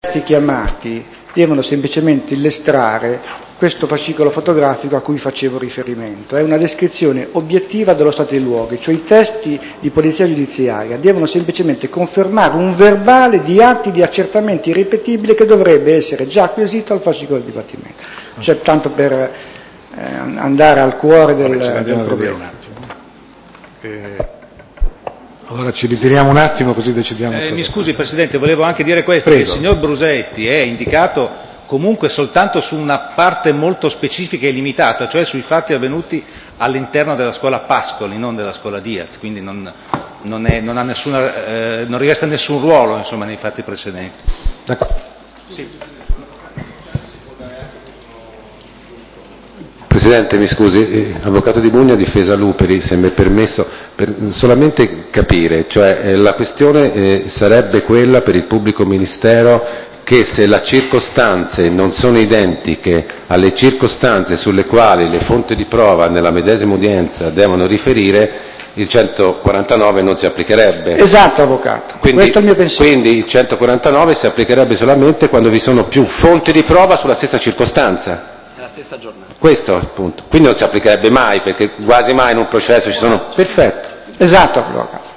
I chiamati devono semplicemente illustrare questo fascicolo fotografico a cui facevo riferimento. È una descrizione obiettiva dello stato dei luoghi, cioè i testi di polizia giudiziaria devono semplicemente confermare un verbale di atti di accertamenti irripetibili che dovrebbe essere già acquisito al fascicolo del dibattimento. Cioè, tanto per andare al cuore del problema. Allora ci ritiriamo un attimo così decidiamo. Mi scusi Presidente, volevo anche dire questo, Prego. che il signor Brusetti è indicato comunque soltanto su una parte molto specifica e limitata, cioè sui fatti avvenuti all'interno della scuola Pascoli, non della scuola Diaz, quindi non riveste nessun ruolo insomma, nei fatti precedenti. Sì. Presidente, mi scusi, avvocato Di Bugna, difesa Luperi, se mi è permesso, per solamente capire, cioè la questione sarebbe quella per il pubblico ministero che se le circostanze non sono identiche alle circostanze sulle quali le fonti di prova nella medesima udienza devono riferire, il 149 non si applicherebbe. Esatto, avvocato, questo è il mio pensiero. Quindi il 149 si applicherebbe solamente quando vi sono più fonti di prova sulla stessa circostanza. Stessa giornata. Questo è il punto. Quindi non si applicherebbe mai, perché quasi mai in un processo ci sono. Perfetto. Esatto, avvocato.